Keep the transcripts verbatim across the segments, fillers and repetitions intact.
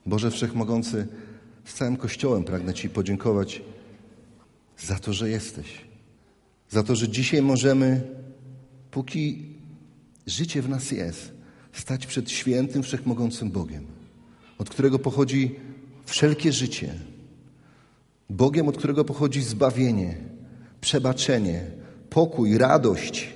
Boże Wszechmogący, z całym Kościołem pragnę Ci podziękować za to, że jesteś. Za to, że dzisiaj możemy, póki życie w nas jest, stać przed świętym, wszechmogącym Bogiem, od którego pochodzi wszelkie życie. Bogiem, od którego pochodzi zbawienie, przebaczenie, pokój, radość.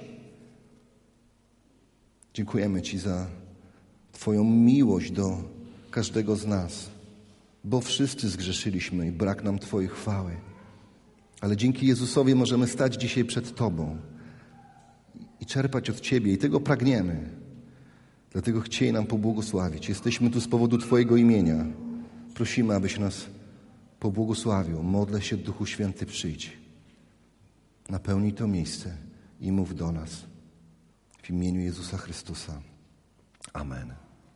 Dziękujemy Ci za Twoją miłość do każdego z nas, bo wszyscy zgrzeszyliśmy i brak nam Twojej chwały. Ale dzięki Jezusowi możemy stać dzisiaj przed Tobą i czerpać od Ciebie i tego pragniemy. Dlatego chciej nam pobłogosławić. Jesteśmy tu z powodu Twojego imienia. Prosimy, abyś nas pobłogosławił. Modlę się, Duchu Święty, przyjdź. Napełnij to miejsce i mów do nas. W imieniu Jezusa Chrystusa. Amen.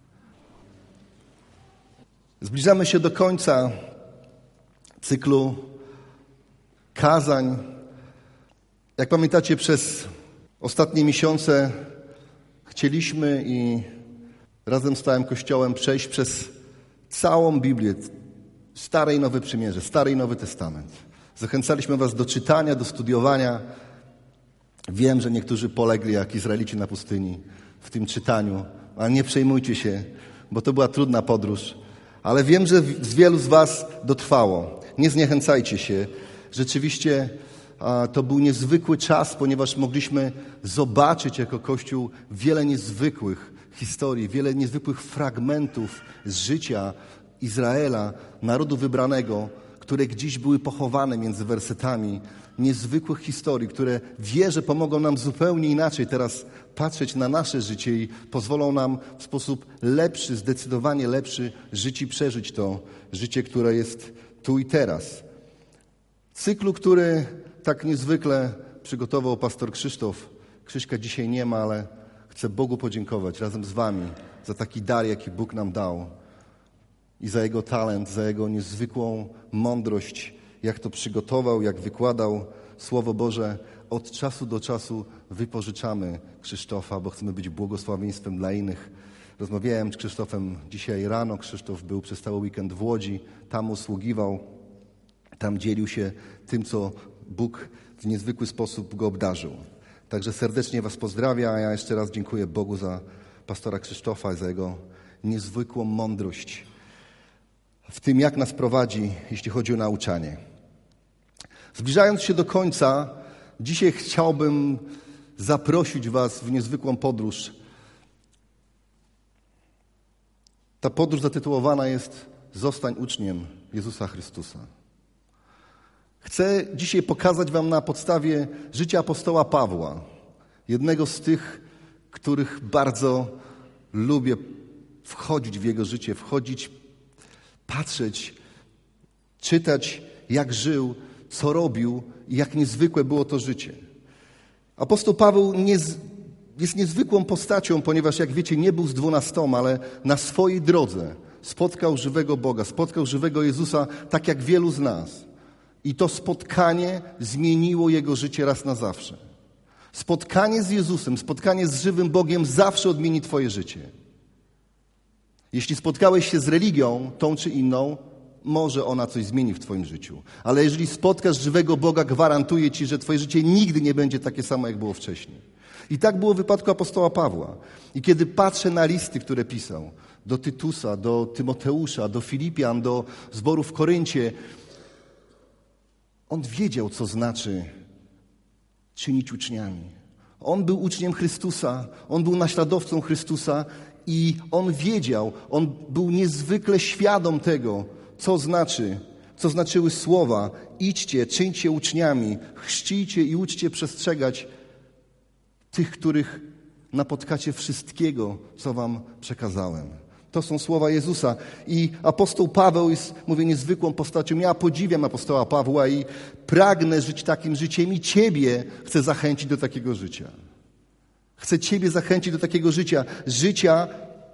Zbliżamy się do końca cyklu kazań. Jak pamiętacie, przez ostatnie miesiące chcieliśmy i razem z całym Kościołem przejść przez całą Biblię, Stare i Nowe Przymierze, Stary i Nowy Testament. Zachęcaliśmy was do czytania, do studiowania. Wiem, że niektórzy polegli jak Izraelici na pustyni w tym czytaniu, ale nie przejmujcie się, bo to była trudna podróż. Ale wiem, że z wielu z was dotrwało. Nie zniechęcajcie się. Rzeczywiście a, to był niezwykły czas, ponieważ mogliśmy zobaczyć jako Kościół wiele niezwykłych historii, wiele niezwykłych fragmentów z życia Izraela, narodu wybranego, które gdzieś były pochowane między wersetami, niezwykłych historii, które wierzę pomogą nam zupełnie inaczej teraz patrzeć na nasze życie i pozwolą nam w sposób lepszy, zdecydowanie lepszy żyć i przeżyć to życie, które jest tu i teraz. Cyklu, który tak niezwykle przygotował pastor Krzysztof. Krzyśka dzisiaj nie ma, ale chcę Bogu podziękować razem z wami za taki dar, jaki Bóg nam dał i za Jego talent, za Jego niezwykłą mądrość, jak to przygotował, jak wykładał Słowo Boże. Od czasu do czasu wypożyczamy Krzysztofa, bo chcemy być błogosławieństwem dla innych. Rozmawiałem z Krzysztofem dzisiaj rano. Krzysztof był przez cały weekend w Łodzi, tam usługiwał, tam dzielił się tym, co Bóg w niezwykły sposób go obdarzył. Także serdecznie was pozdrawiam, a ja jeszcze raz dziękuję Bogu za pastora Krzysztofa i za jego niezwykłą mądrość w tym, jak nas prowadzi, jeśli chodzi o nauczanie. Zbliżając się do końca, dzisiaj chciałbym zaprosić was w niezwykłą podróż. Ta podróż zatytułowana jest Zostań uczniem Jezusa Chrystusa. Chcę dzisiaj pokazać wam na podstawie życia apostoła Pawła, jednego z tych, których bardzo lubię wchodzić w jego życie, wchodzić, patrzeć, czytać, jak żył, co robił i jak niezwykłe było to życie. Apostoł Paweł nie, jest niezwykłą postacią, ponieważ, jak wiecie, nie był z dwunastoma, ale na swojej drodze spotkał żywego Boga, spotkał żywego Jezusa, tak jak wielu z nas. I to spotkanie zmieniło jego życie raz na zawsze. Spotkanie z Jezusem, spotkanie z żywym Bogiem zawsze odmieni twoje życie. Jeśli spotkałeś się z religią, tą czy inną, może ona coś zmieni w twoim życiu. Ale jeżeli spotkasz żywego Boga, gwarantuję ci, że twoje życie nigdy nie będzie takie samo, jak było wcześniej. I tak było w wypadku apostoła Pawła. I kiedy patrzę na listy, które pisał, do Tytusa, do Tymoteusza, do Filipian, do zboru w Koryncie, on wiedział, co znaczy czynić uczniami. On był uczniem Chrystusa, on był naśladowcą Chrystusa i on wiedział, on był niezwykle świadom tego, co znaczy, co znaczyły słowa: idźcie, czyńcie uczniami, chrzcijcie i uczcie przestrzegać tych, których napotkacie, wszystkiego, co wam przekazałem. To są słowa Jezusa. I apostoł Paweł jest, mówię, niezwykłą postacią. Ja podziwiam apostoła Pawła i pragnę żyć takim życiem i ciebie chcę zachęcić do takiego życia. Chcę ciebie zachęcić do takiego życia. Życia.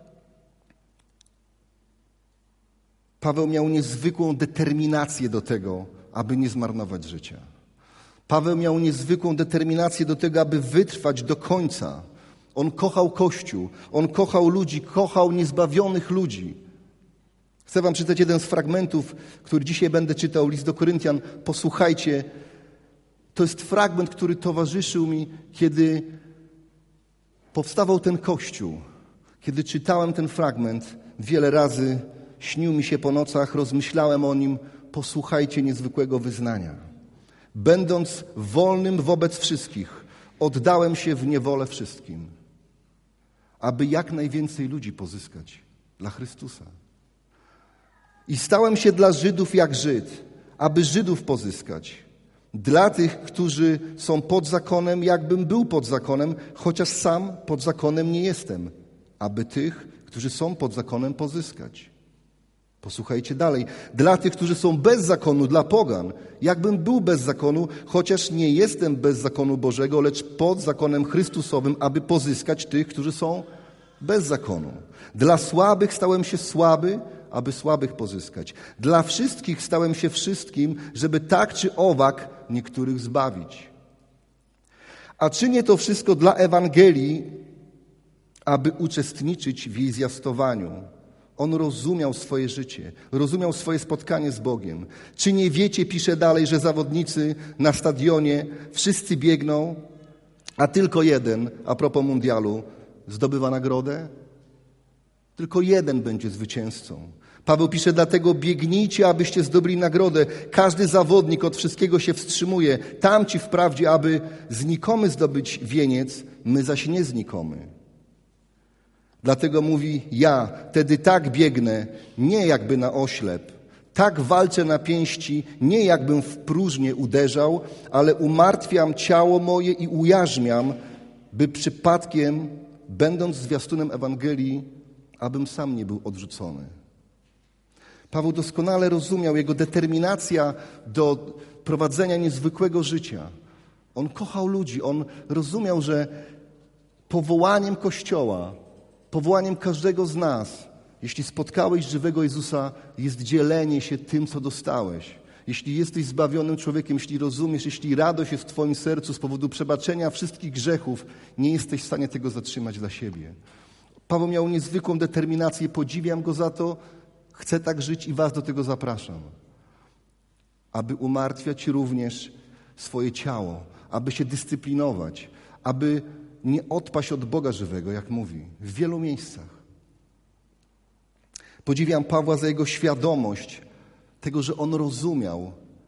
Paweł miał niezwykłą determinację do tego, aby nie zmarnować życia. Paweł miał niezwykłą determinację do tego, aby wytrwać do końca. On kochał Kościół, on kochał ludzi, kochał niezbawionych ludzi. Chcę wam przeczytać jeden z fragmentów, który dzisiaj będę czytał, list do Koryntian. Posłuchajcie, to jest fragment, który towarzyszył mi, kiedy powstawał ten Kościół. Kiedy czytałem ten fragment, wiele razy śnił mi się po nocach, rozmyślałem o nim. Posłuchajcie niezwykłego wyznania. Będąc wolnym wobec wszystkich, oddałem się w niewolę wszystkim, aby jak najwięcej ludzi pozyskać dla Chrystusa. I stałem się dla Żydów jak Żyd, aby Żydów pozyskać. Dla tych, którzy są pod zakonem, jakbym był pod zakonem, chociaż sam pod zakonem nie jestem, aby tych, którzy są pod zakonem, pozyskać. Posłuchajcie dalej. Dla tych, którzy są bez zakonu, dla pogan, jakbym był bez zakonu, chociaż nie jestem bez zakonu Bożego, lecz pod zakonem Chrystusowym, aby pozyskać tych, którzy są bez zakonu. Dla słabych stałem się słaby, aby słabych pozyskać. Dla wszystkich stałem się wszystkim, żeby tak czy owak niektórych zbawić. A czynię to wszystko dla Ewangelii, aby uczestniczyć w jej zwiastowaniu. On rozumiał swoje życie, rozumiał swoje spotkanie z Bogiem. Czy nie wiecie, pisze dalej, że zawodnicy na stadionie wszyscy biegną, a tylko jeden, a propos mundialu, zdobywa nagrodę? Tylko jeden będzie zwycięzcą. Paweł pisze, dlatego biegnijcie, abyście zdobyli nagrodę. Każdy zawodnik od wszystkiego się wstrzymuje. Tamci wprawdzie, aby znikomy zdobyć wieniec, my zaś nie znikomy. Dlatego mówi, ja wtedy tak biegnę, nie jakby na oślep. Tak walczę na pięści, nie jakbym w próżnię uderzał, ale umartwiam ciało moje i ujarzmiam, by przypadkiem, będąc zwiastunem Ewangelii, abym sam nie był odrzucony. Paweł doskonale rozumiał jego determinacja do prowadzenia niezwykłego życia. On kochał ludzi, on rozumiał, że powołaniem Kościoła, powołaniem każdego z nas, jeśli spotkałeś żywego Jezusa, jest dzielenie się tym, co dostałeś. Jeśli jesteś zbawionym człowiekiem, jeśli rozumiesz, jeśli radość jest w twoim sercu z powodu przebaczenia wszystkich grzechów, nie jesteś w stanie tego zatrzymać dla siebie. Paweł miał niezwykłą determinację, podziwiam go za to, chcę tak żyć i was do tego zapraszam. Aby umartwiać również swoje ciało, aby się dyscyplinować, aby nie odpaść od Boga żywego, jak mówi, w wielu miejscach. Podziwiam Pawła za jego świadomość tego, że on rozumiał,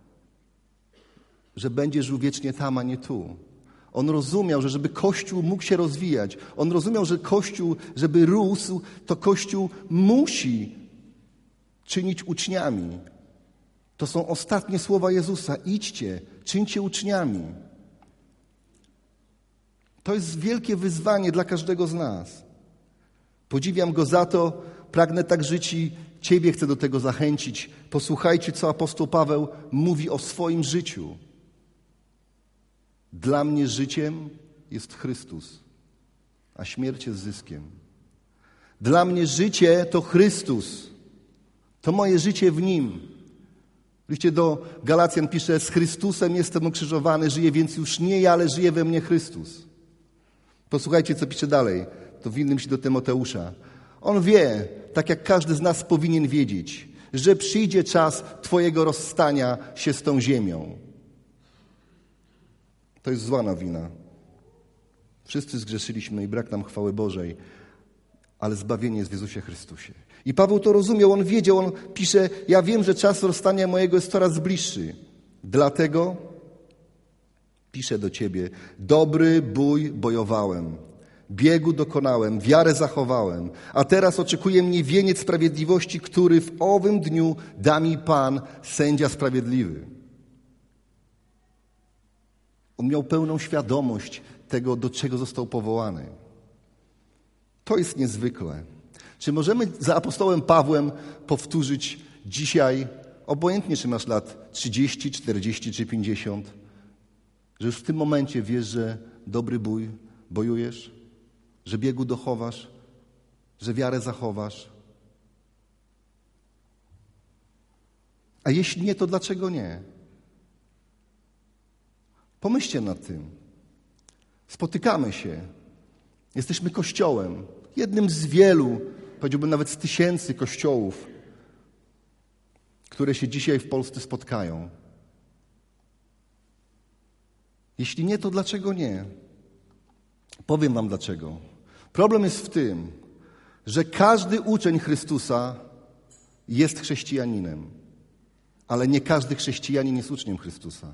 że będzie żył wiecznie tam, a nie tu. On rozumiał, że żeby Kościół mógł się rozwijać, on rozumiał, że Kościół, żeby rósł, to Kościół musi czynić uczniami. To są ostatnie słowa Jezusa. Idźcie, czyńcie uczniami. To jest wielkie wyzwanie dla każdego z nas. Podziwiam go za to, pragnę tak żyć i ciebie chcę do tego zachęcić. Posłuchajcie, co apostoł Paweł mówi o swoim życiu. Dla mnie życiem jest Chrystus, a śmierć jest zyskiem. Dla mnie życie to Chrystus. To moje życie w Nim. W liście do Galacjan pisze, z Chrystusem jestem ukrzyżowany, żyję więc już nie ja, ale żyje we mnie Chrystus. Posłuchajcie, co pisze dalej. To w innym liście do Tymoteusza. On wie, tak jak każdy z nas powinien wiedzieć, że przyjdzie czas twojego rozstania się z tą ziemią. To jest zła nowina. Wszyscy zgrzeszyliśmy i brak nam chwały Bożej, ale zbawienie jest w Jezusie Chrystusie. I Paweł to rozumiał, on wiedział, on pisze, ja wiem, że czas rozstania mojego jest coraz bliższy. Dlatego piszę do ciebie, dobry bój bojowałem, biegu dokonałem, wiarę zachowałem, a teraz oczekuje mnie wieniec sprawiedliwości, który w owym dniu da mi Pan, sędzia sprawiedliwy. On miał pełną świadomość tego, do czego został powołany. To jest niezwykłe. Czy możemy za apostołem Pawłem powtórzyć dzisiaj, obojętnie czy masz lat trzydzieści, czterdzieści czy pięćdziesiąt, że już w tym momencie wiesz, że dobry bój bojujesz, że biegu dochowasz, że wiarę zachowasz? A jeśli nie, to dlaczego nie? Pomyślcie nad tym. Spotykamy się. Jesteśmy Kościołem. Jednym z wielu, powiedziałbym nawet z tysięcy kościołów które się dzisiaj w Polsce spotkają? Jeśli nie, to dlaczego nie? Powiem wam dlaczego. Problem jest w tym, że każdy uczeń Chrystusa jest chrześcijaninem, ale nie każdy chrześcijanin jest uczniem Chrystusa.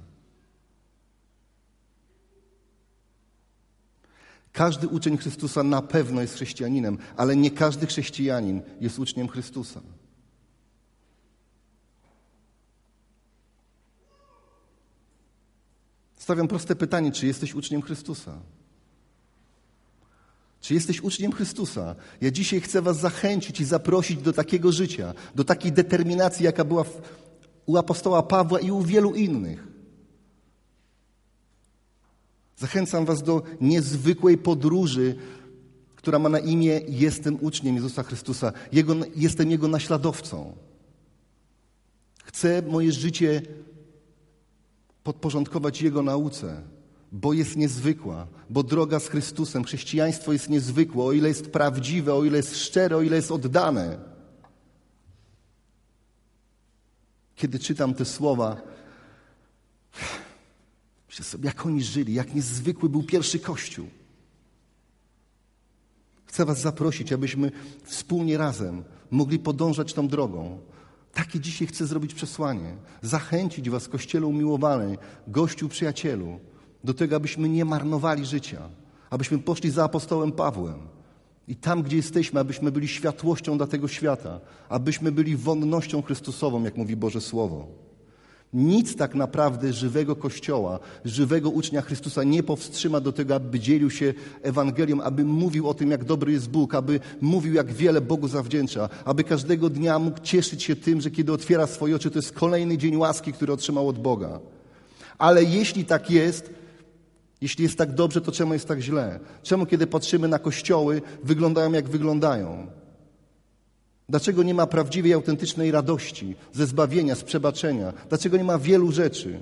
Każdy uczeń Chrystusa na pewno jest chrześcijaninem, ale nie każdy chrześcijanin jest uczniem Chrystusa. Stawiam proste pytanie, czy jesteś uczniem Chrystusa? Czy jesteś uczniem Chrystusa? Ja dzisiaj chcę was zachęcić i zaprosić do takiego życia, do takiej determinacji, jaka była w, u apostoła Pawła i u wielu innych. Zachęcam was do niezwykłej podróży, która ma na imię Jestem uczniem Jezusa Chrystusa. Jego, jestem Jego naśladowcą. Chcę moje życie podporządkować Jego nauce, bo jest niezwykła, bo droga z Chrystusem, chrześcijaństwo jest niezwykłe, o ile jest prawdziwe, o ile jest szczere, o ile jest oddane. Kiedy czytam te słowa, myślę sobie, jak oni żyli, jak niezwykły był pierwszy Kościół. Chcę was zaprosić, abyśmy wspólnie razem mogli podążać tą drogą. Takie dzisiaj chcę zrobić przesłanie. Zachęcić was, Kościele umiłowany, gościu, przyjacielu, do tego, abyśmy nie marnowali życia. Abyśmy poszli za apostołem Pawłem. I tam, gdzie jesteśmy, abyśmy byli światłością dla tego świata. Abyśmy byli wonnością Chrystusową, jak mówi Boże Słowo. Nic tak naprawdę żywego Kościoła, żywego ucznia Chrystusa nie powstrzyma do tego, aby dzielił się Ewangelią, aby mówił o tym, jak dobry jest Bóg, aby mówił, jak wiele Bogu zawdzięcza, aby każdego dnia mógł cieszyć się tym, że kiedy otwiera swoje oczy, to jest kolejny dzień łaski, który otrzymał od Boga. Ale jeśli tak jest, jeśli jest tak dobrze, to czemu jest tak źle? Czemu, kiedy patrzymy na kościoły, wyglądają jak wyglądają? Dlaczego nie ma prawdziwej, autentycznej radości ze zbawienia, z przebaczenia? Dlaczego nie ma wielu rzeczy?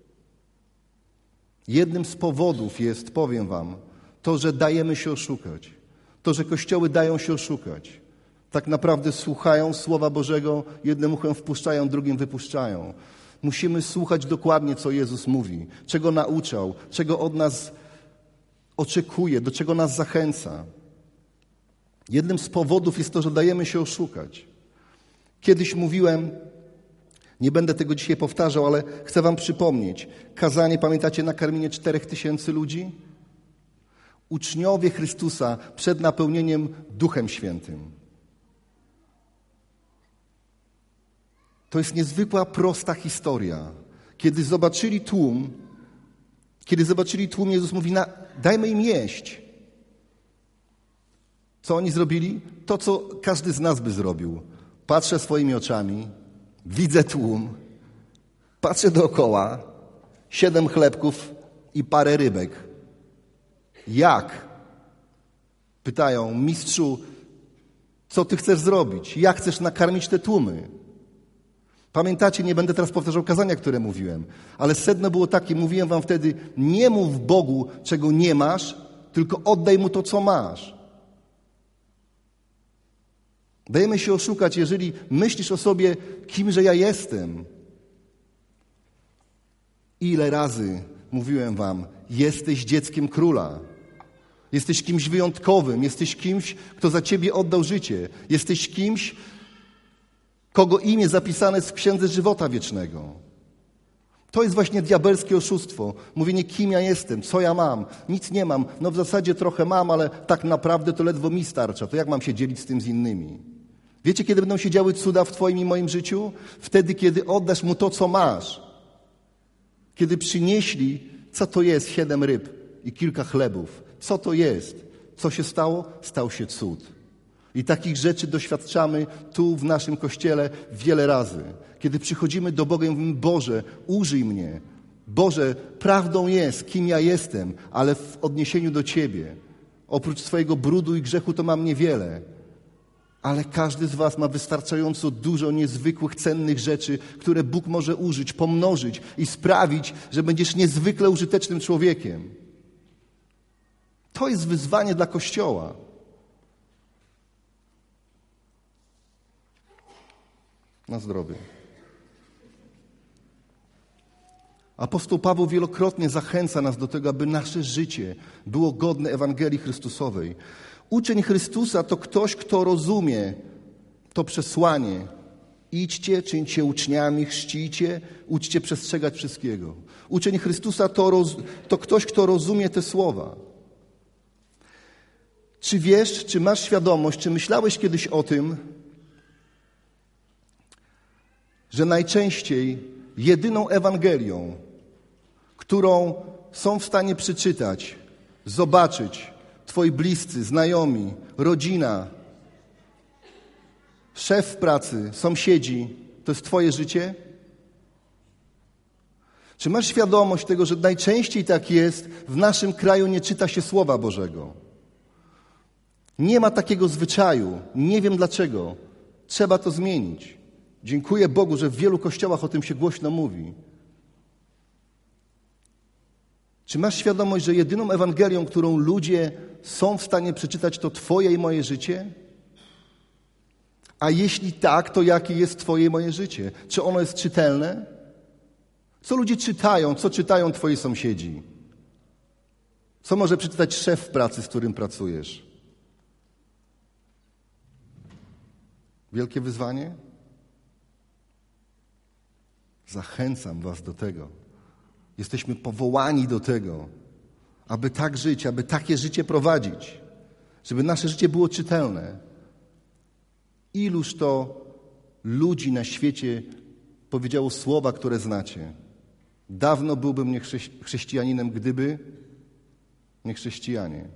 Jednym z powodów jest, powiem wam, to, że dajemy się oszukać. To, że kościoły dają się oszukać. Tak naprawdę słuchają Słowa Bożego, jednym uchem wpuszczają, drugim wypuszczają. Musimy słuchać dokładnie, co Jezus mówi, czego nauczał, czego od nas oczekuje, do czego nas zachęca. Jednym z powodów jest to, że dajemy się oszukać. Kiedyś mówiłem, nie będę tego dzisiaj powtarzał, ale chcę wam przypomnieć. Kazanie, pamiętacie, nakarmienie czterech tysięcy ludzi? Uczniowie Chrystusa przed napełnieniem Duchem Świętym. To jest niezwykła, prosta historia. Kiedy zobaczyli tłum, kiedy zobaczyli tłum, Jezus mówi, na, dajmy im jeść. Co oni zrobili? To, co każdy z nas by zrobił. Patrzę swoimi oczami, widzę tłum, patrzę dookoła, siedem chlebków i parę rybek. Jak? Pytają, mistrzu, co ty chcesz zrobić? Jak chcesz nakarmić te tłumy? Pamiętacie, nie będę teraz powtarzał kazania, które mówiłem, ale sedno było takie, mówiłem wam wtedy, nie mów Bogu, czego nie masz, tylko oddaj Mu to, co masz. Dajemy się oszukać, jeżeli myślisz o sobie, kimże ja jestem. Ile razy mówiłem wam, jesteś dzieckiem króla. Jesteś kimś wyjątkowym, jesteś kimś, kto za ciebie oddał życie. Jesteś kimś, kogo imię zapisane jest w Księdze Żywota Wiecznego. To jest właśnie diabelskie oszustwo. Mówienie, kim ja jestem, co ja mam. Nic nie mam. No w zasadzie trochę mam, ale tak naprawdę to ledwo mi starcza. To jak mam się dzielić z tym z innymi? Wiecie, kiedy będą się działy cuda w twoim i moim życiu? Wtedy, kiedy oddasz Mu to, co masz. Kiedy przynieśli, co to jest siedem ryb i kilka chlebów. Co to jest? Co się stało? Stał się cud. I takich rzeczy doświadczamy tu w naszym Kościele wiele razy. Kiedy przychodzimy do Boga i mówimy, Boże, użyj mnie. Boże, prawdą jest, kim ja jestem, ale w odniesieniu do Ciebie. Oprócz swojego brudu i grzechu to mam niewiele. Ale każdy z was ma wystarczająco dużo niezwykłych, cennych rzeczy, które Bóg może użyć, pomnożyć i sprawić, że będziesz niezwykle użytecznym człowiekiem. To jest wyzwanie dla Kościoła. Na zdrowie. Apostoł Paweł wielokrotnie zachęca nas do tego, aby nasze życie było godne Ewangelii Chrystusowej. Uczeń Chrystusa to ktoś, kto rozumie to przesłanie. Idźcie, czyńcie uczniami, chrzcijcie, uczcie przestrzegać wszystkiego. Uczeń Chrystusa to, roz, to ktoś, kto rozumie te słowa. Czy wiesz, czy masz świadomość, czy myślałeś kiedyś o tym, że najczęściej jedyną Ewangelią, którą są w stanie przeczytać, zobaczyć twoi bliscy, znajomi, rodzina, szef w pracy, sąsiedzi, to jest twoje życie? Czy masz świadomość tego, że najczęściej tak jest, w naszym kraju nie czyta się Słowa Bożego? Nie ma takiego zwyczaju. Nie wiem dlaczego. Trzeba to zmienić. Dziękuję Bogu, że w wielu kościołach o tym się głośno mówi. Czy masz świadomość, że jedyną Ewangelią, którą ludzie są w stanie przeczytać, to twoje i moje życie? A jeśli tak, to jakie jest twoje i moje życie? Czy ono jest czytelne? Co ludzie czytają? Co czytają twoi sąsiedzi? Co może przeczytać szef w pracy, z którym pracujesz? Wielkie wyzwanie? Zachęcam was do tego. Jesteśmy powołani do tego, aby tak żyć, aby takie życie prowadzić, żeby nasze życie było czytelne. Iluż to ludzi na świecie powiedziało słowa, które znacie. Dawno byłbym nie chrześcijaninem, gdyby nie chrześcijanie.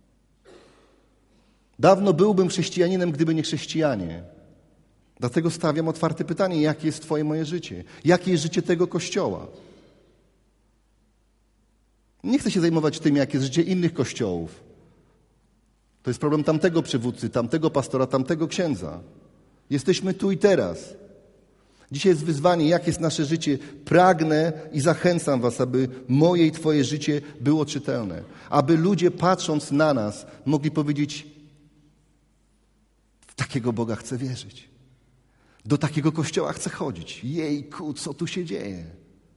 Dawno byłbym chrześcijaninem, gdyby nie chrześcijanie. Dlatego stawiam otwarte pytanie, jakie jest twoje moje życie? Jakie jest życie tego Kościoła? Nie chcę się zajmować tym, jakie jest życie innych kościołów. To jest problem tamtego przywódcy, tamtego pastora, tamtego księdza. Jesteśmy tu i teraz. Dzisiaj jest wyzwanie, jakie jest nasze życie. Pragnę i zachęcam was, aby moje i twoje życie było czytelne. Aby ludzie, patrząc na nas, mogli powiedzieć: w takiego Boga chcę wierzyć. Do takiego kościoła chcę chodzić. Jejku, co tu się dzieje?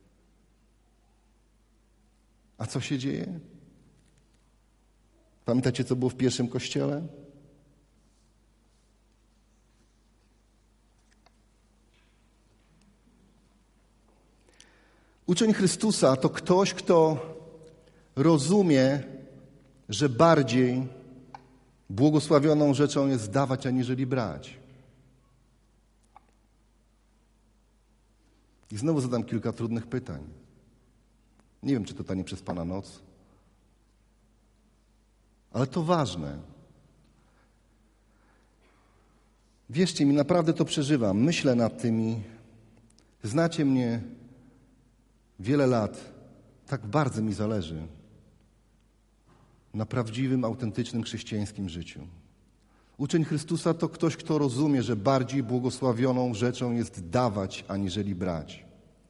A co się dzieje? Pamiętacie, co było w pierwszym kościele? Uczeń Chrystusa to ktoś, kto rozumie, że bardziej błogosławioną rzeczą jest dawać, aniżeli brać. I znowu zadam kilka trudnych pytań. Nie wiem, czy to ta nieprzespana noc, ale to ważne. Wierzcie mi, naprawdę to przeżywam. Myślę nad tymi. Znacie mnie wiele lat. Tak bardzo mi zależy na prawdziwym, autentycznym chrześcijańskim życiu. Uczeń Chrystusa to ktoś, kto rozumie, że bardziej błogosławioną rzeczą jest dawać, aniżeli brać.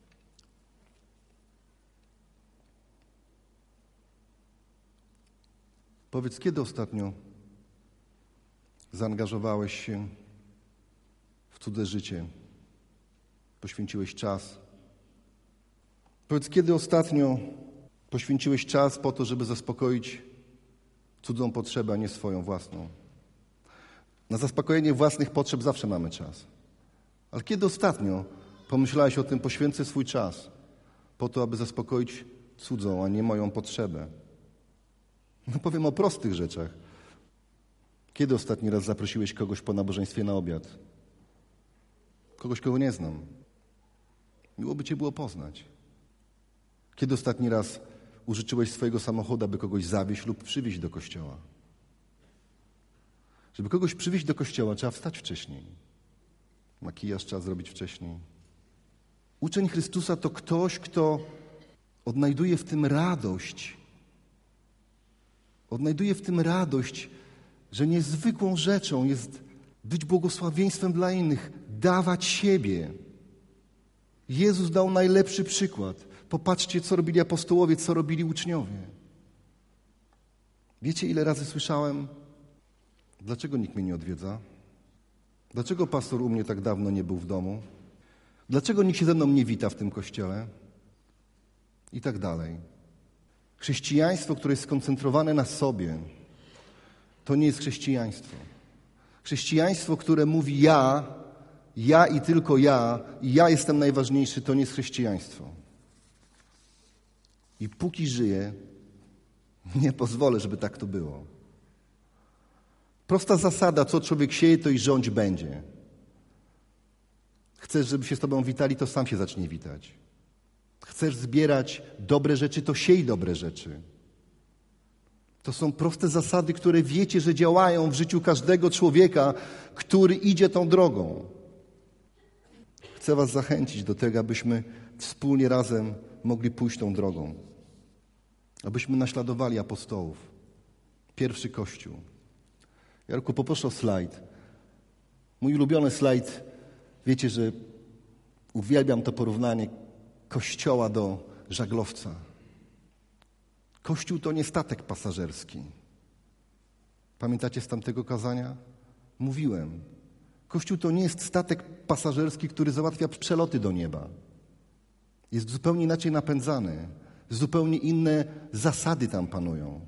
Powiedz, kiedy ostatnio zaangażowałeś się w cudze życie? Poświęciłeś czas? Powiedz, kiedy ostatnio poświęciłeś czas po to, żeby zaspokoić cudzą potrzebę, a nie swoją własną? Na zaspokojenie własnych potrzeb zawsze mamy czas. Ale kiedy ostatnio pomyślałeś o tym, poświęcę swój czas po to, aby zaspokoić cudzą, a nie moją potrzebę? No powiem o prostych rzeczach. Kiedy ostatni raz zaprosiłeś kogoś po nabożeństwie na obiad? Kogoś, kogo nie znam. Miło by cię było poznać. Kiedy ostatni raz użyczyłeś swojego samochodu, aby kogoś zawieźć lub przywieźć do kościoła? Żeby kogoś przywieźć do kościoła, trzeba wstać wcześniej. Makijaż trzeba zrobić wcześniej. Uczeń Chrystusa to ktoś, kto odnajduje w tym radość. Odnajduje w tym radość, że niezwykłą rzeczą jest być błogosławieństwem dla innych, dawać siebie. Jezus dał najlepszy przykład. Popatrzcie, co robili apostołowie, co robili uczniowie. Wiecie, ile razy słyszałem: dlaczego nikt mnie nie odwiedza? Dlaczego pastor u mnie tak dawno nie był w domu? Dlaczego nikt się ze mną nie wita w tym kościele? i tak dalej. Chrześcijaństwo, które jest skoncentrowane na sobie, to nie jest chrześcijaństwo. Chrześcijaństwo, które mówi ja, ja i tylko ja, i ja jestem najważniejszy, to nie jest chrześcijaństwo. I póki żyję, nie pozwolę, żeby tak to było. Prosta zasada, co człowiek sieje, to i rządź będzie. Chcesz, żeby się z tobą witali, to sam się zacznie witać. Chcesz zbierać dobre rzeczy, to siej dobre rzeczy. To są proste zasady, które wiecie, że działają w życiu każdego człowieka, który idzie tą drogą. Chcę was zachęcić do tego, abyśmy wspólnie razem mogli pójść tą drogą. Abyśmy naśladowali apostołów. Pierwszy Kościół. Jarku, poproszę o slajd. Mój ulubiony slajd, wiecie, że uwielbiam to porównanie Kościoła do żaglowca. Kościół to nie statek pasażerski. Pamiętacie z tamtego kazania? Mówiłem. Kościół to nie jest statek pasażerski, który załatwia przeloty do nieba. Jest zupełnie inaczej napędzany. Zupełnie inne zasady tam panują.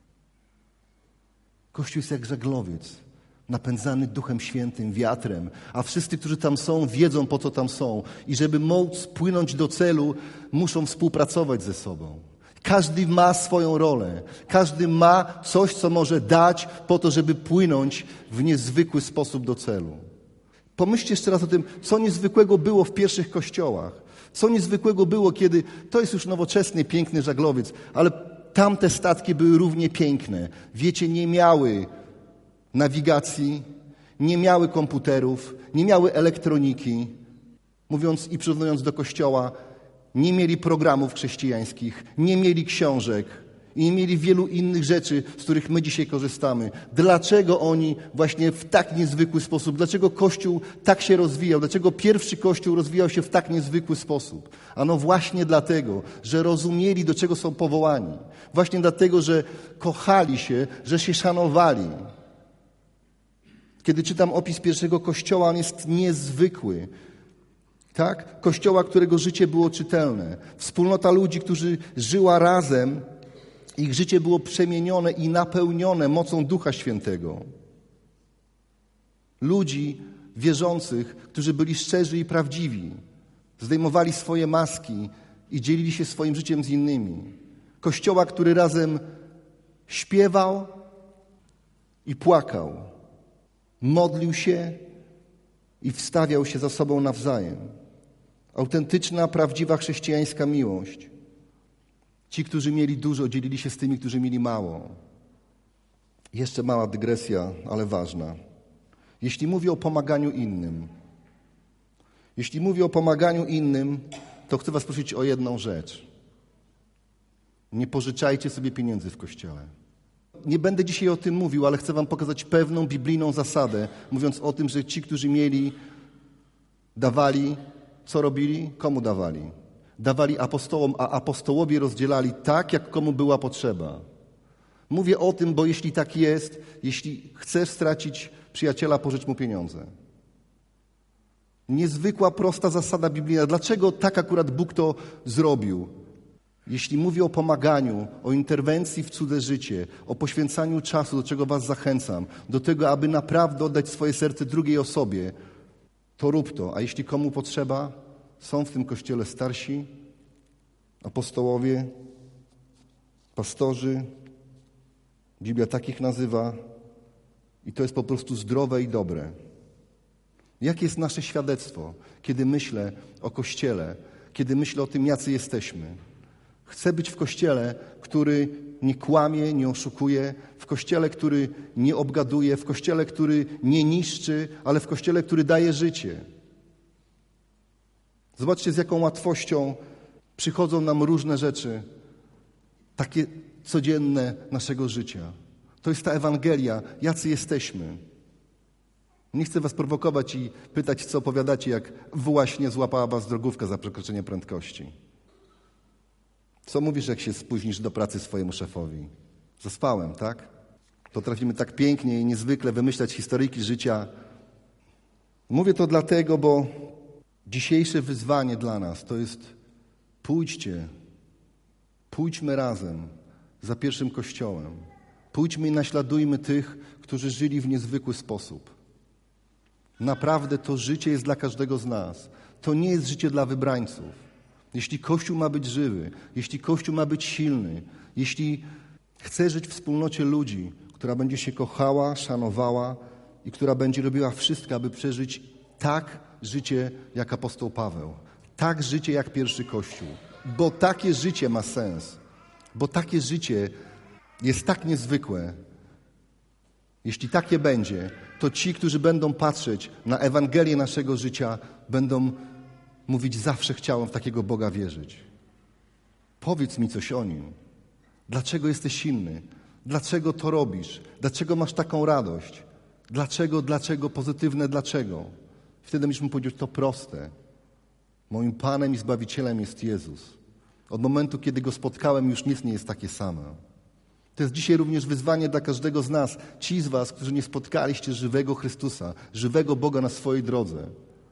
Kościół jest jak żaglowiec, napędzany Duchem Świętym, wiatrem, a wszyscy, którzy tam są, wiedzą, po co tam są. I żeby móc płynąć do celu, muszą współpracować ze sobą. Każdy ma swoją rolę. Każdy ma coś, co może dać po to, żeby płynąć w niezwykły sposób do celu. Pomyślcie jeszcze raz o tym, co niezwykłego było w pierwszych kościołach. Co niezwykłego było, kiedy to jest już nowoczesny, piękny żaglowiec, ale tamte statki były równie piękne. Wiecie, nie miały nawigacji, nie miały komputerów, nie miały elektroniki. Mówiąc i przyrównując do kościoła, nie mieli programów chrześcijańskich, nie mieli książek i nie mieli wielu innych rzeczy, z których my dzisiaj korzystamy. Dlaczego oni właśnie w tak niezwykły sposób, dlaczego Kościół tak się rozwijał, dlaczego pierwszy Kościół rozwijał się w tak niezwykły sposób? Ano właśnie dlatego, że rozumieli, do czego są powołani. Właśnie dlatego, że kochali się, że się szanowali. Kiedy czytam opis pierwszego Kościoła, on jest niezwykły. Tak? Kościoła, którego życie było czytelne. Wspólnota ludzi, którzy żyła razem, ich życie było przemienione i napełnione mocą Ducha Świętego. Ludzi wierzących, którzy byli szczerzy i prawdziwi, zdejmowali swoje maski i dzielili się swoim życiem z innymi. Kościoła, który razem śpiewał i płakał, modlił się i wstawiał się za sobą nawzajem. Autentyczna, prawdziwa chrześcijańska miłość. Ci, którzy mieli dużo, dzielili się z tymi, którzy mieli mało. Jeszcze mała dygresja, ale ważna. Jeśli mówię o pomaganiu innym, jeśli mówię o pomaganiu innym, to chcę was prosić o jedną rzecz. Nie pożyczajcie sobie pieniędzy w Kościele. Nie będę dzisiaj o tym mówił, ale chcę wam pokazać pewną biblijną zasadę, mówiąc o tym, że ci, którzy mieli, dawali, co robili? Komu dawali? Dawali apostołom, a apostołowie rozdzielali tak, jak komu była potrzeba. Mówię o tym, bo jeśli tak jest, jeśli chcesz stracić przyjaciela, pożycz mu pieniądze. Niezwykła, prosta zasada biblijna. Dlaczego tak akurat Bóg to zrobił? Jeśli mówię o pomaganiu, o interwencji w cudze życie, o poświęcaniu czasu, do czego was zachęcam, do tego, aby naprawdę oddać swoje serce drugiej osobie, to rób to. A jeśli komu potrzeba, są w tym Kościele starsi, apostołowie, pastorzy. Biblia takich nazywa i to jest po prostu zdrowe i dobre. Jakie jest nasze świadectwo, kiedy myślę o Kościele, kiedy myślę o tym, jacy jesteśmy? Chcę być w Kościele, który nie kłamie, nie oszukuje, w Kościele, który nie obgaduje, w Kościele, który nie niszczy, ale w Kościele, który daje życie. Zobaczcie, z jaką łatwością przychodzą nam różne rzeczy, takie codzienne naszego życia. To jest ta Ewangelia, jacy jesteśmy. Nie chcę was prowokować i pytać, co opowiadacie, jak właśnie złapała was drogówka za przekroczenie prędkości. Co mówisz, jak się spóźnisz do pracy swojemu szefowi? Zaspałem, tak? Potrafimy tak pięknie i niezwykle wymyślać historyjki życia. Mówię to dlatego, bo dzisiejsze wyzwanie dla nas to jest pójdźcie Pójdźmy razem za pierwszym Kościołem. Pójdźmy i naśladujmy tych, którzy żyli w niezwykły sposób. Naprawdę to życie jest dla każdego z nas. To nie jest życie dla wybrańców. Jeśli Kościół ma być żywy, jeśli Kościół ma być silny, jeśli chce żyć w wspólnocie ludzi, która będzie się kochała, szanowała i która będzie robiła wszystko, aby przeżyć tak życie jak apostoł Paweł, tak życie jak pierwszy Kościół, bo takie życie ma sens, bo takie życie jest tak niezwykłe. Jeśli takie będzie, to ci, którzy będą patrzeć na Ewangelię naszego życia, będą mówić: zawsze chciałem w takiego Boga wierzyć. Powiedz mi coś o Nim. Dlaczego jesteś silny? Dlaczego to robisz? Dlaczego masz taką radość? Dlaczego, dlaczego, pozytywne dlaczego? Wtedy musimy powiedzieć: to proste. Moim Panem i Zbawicielem jest Jezus. Od momentu, kiedy Go spotkałem, już nic nie jest takie same. To jest dzisiaj również wyzwanie dla każdego z nas. Ci z was, którzy nie spotkaliście żywego Chrystusa, żywego Boga na swojej drodze.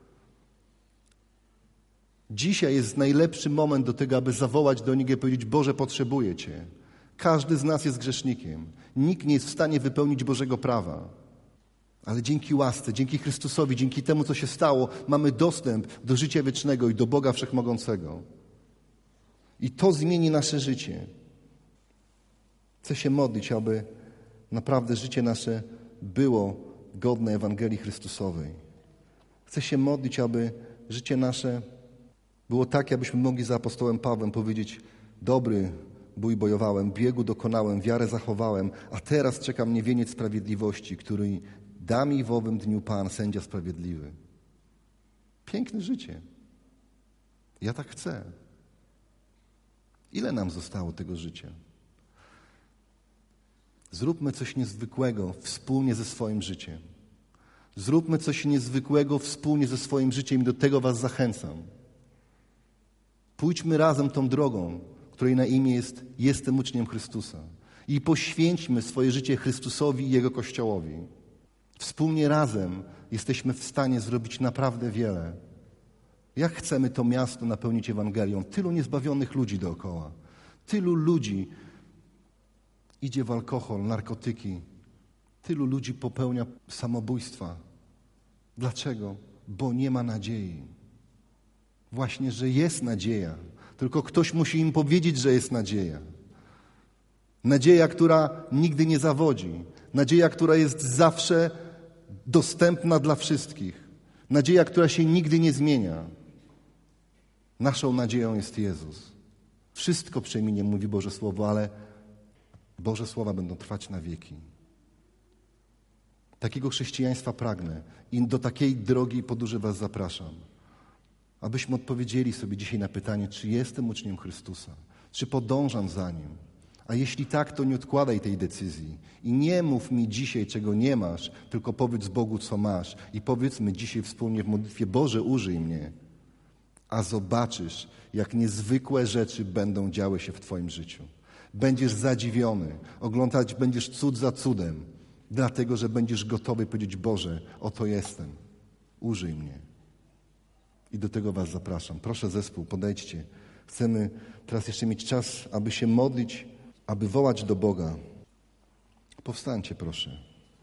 Dzisiaj jest najlepszy moment do tego, aby zawołać do Niego i powiedzieć: Boże, potrzebuję Cię. Każdy z nas jest grzesznikiem. Nikt nie jest w stanie wypełnić Bożego prawa. Ale dzięki łasce, dzięki Chrystusowi, dzięki temu, co się stało, mamy dostęp do życia wiecznego i do Boga Wszechmogącego. I to zmieni nasze życie. Chcę się modlić, aby naprawdę życie nasze było godne Ewangelii Chrystusowej. Chcę się modlić, aby życie nasze było takie, abyśmy mogli za apostołem Pawłem powiedzieć: dobry bój bojowałem, biegu dokonałem, wiarę zachowałem, a teraz czeka mnie wieniec sprawiedliwości, który da mi w owym dniu Pan, sędzia sprawiedliwy. Piękne życie. Ja tak chcę. Ile nam zostało tego życia? Zróbmy coś niezwykłego wspólnie ze swoim życiem. Zróbmy coś niezwykłego wspólnie ze swoim życiem i do tego was zachęcam. Pójdźmy razem tą drogą, której na imię jest: jestem uczniem Chrystusa. I poświęćmy swoje życie Chrystusowi i Jego Kościołowi. Wspólnie razem jesteśmy w stanie zrobić naprawdę wiele. Jak chcemy to miasto napełnić Ewangelią? Tylu niezbawionych ludzi dookoła. Tylu ludzi idzie w alkohol, narkotyki. Tylu ludzi popełnia samobójstwa. Dlaczego? Bo nie ma nadziei. Właśnie, że jest nadzieja. Tylko ktoś musi im powiedzieć, że jest nadzieja. Nadzieja, która nigdy nie zawodzi. Nadzieja, która jest zawsze dostępna dla wszystkich. Nadzieja, która się nigdy nie zmienia. Naszą nadzieją jest Jezus. Wszystko przeminie, mówi Boże Słowo, ale Boże Słowa będą trwać na wieki. Takiego chrześcijaństwa pragnę i do takiej drogi podróży was zapraszam. Abyśmy odpowiedzieli sobie dzisiaj na pytanie, czy jestem uczniem Chrystusa, czy podążam za Nim. A jeśli tak, to nie odkładaj tej decyzji i nie mów mi dzisiaj, czego nie masz, tylko powiedz Bogu, co masz. I powiedzmy dzisiaj wspólnie w modlitwie: Boże, użyj mnie, a zobaczysz, jak niezwykłe rzeczy będą działy się w twoim życiu. Będziesz zadziwiony, oglądać będziesz cud za cudem, dlatego że będziesz gotowy powiedzieć: Boże, oto jestem, użyj mnie. I do tego was zapraszam. Proszę zespół, podejdźcie. Chcemy teraz jeszcze mieć czas, aby się modlić, aby wołać do Boga. Powstańcie, proszę.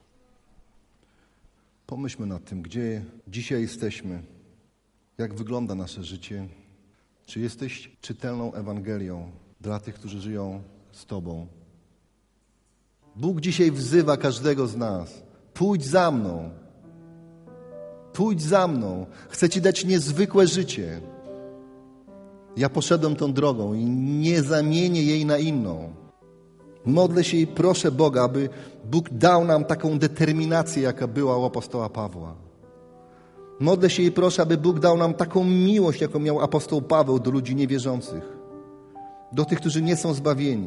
Pomyślmy nad tym, gdzie dzisiaj jesteśmy, jak wygląda nasze życie. Czy jesteś czytelną Ewangelią dla tych, którzy żyją z Tobą? Bóg dzisiaj wzywa każdego z nas. Pójdź za mną. Pójdź za mną. Chcę Ci dać niezwykłe życie. Ja poszedłem tą drogą i nie zamienię jej na inną. Modlę się i proszę Boga, aby Bóg dał nam taką determinację, jaka była u apostoła Pawła. Modlę się i proszę, aby Bóg dał nam taką miłość, jaką miał apostoł Paweł do ludzi niewierzących, do tych, którzy nie są zbawieni.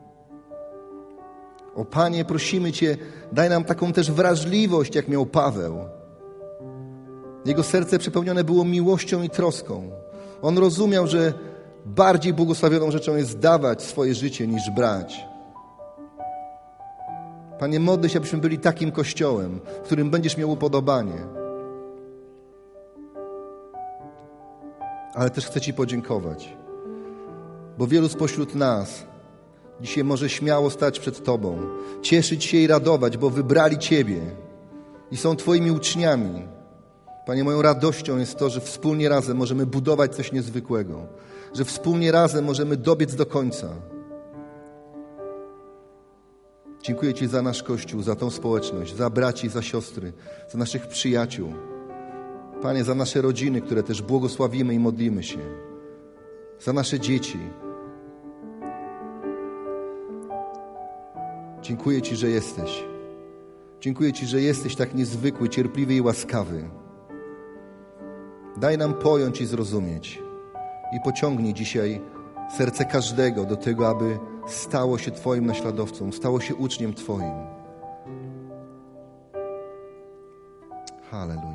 O Panie, prosimy Cię, daj nam taką też wrażliwość, jak miał Paweł. Jego serce przepełnione było miłością i troską. On rozumiał, że bardziej błogosławioną rzeczą jest dawać swoje życie niż brać. Panie, modlę się, abyśmy byli takim Kościołem, w którym będziesz miał upodobanie. Ale też chcę Ci podziękować. bo wielu spośród nas dzisiaj może śmiało stać przed Tobą, cieszyć się i radować, bo wybrali Ciebie i są Twoimi uczniami. Panie, moją radością jest to, że wspólnie razem możemy budować coś niezwykłego, że wspólnie razem możemy dobiec do końca. Dziękuję Ci za nasz Kościół, za tą społeczność, za braci, za siostry, za naszych przyjaciół. Panie, za nasze rodziny, które też błogosławimy i modlimy się. Za nasze dzieci. Dziękuję Ci, że jesteś. Dziękuję Ci, że jesteś tak niezwykły, cierpliwy i łaskawy. Daj nam pojąć i zrozumieć. I pociągnij dzisiaj serce każdego do tego, aby stało się Twoim naśladowcą, stało się uczniem Twoim. Halleluja.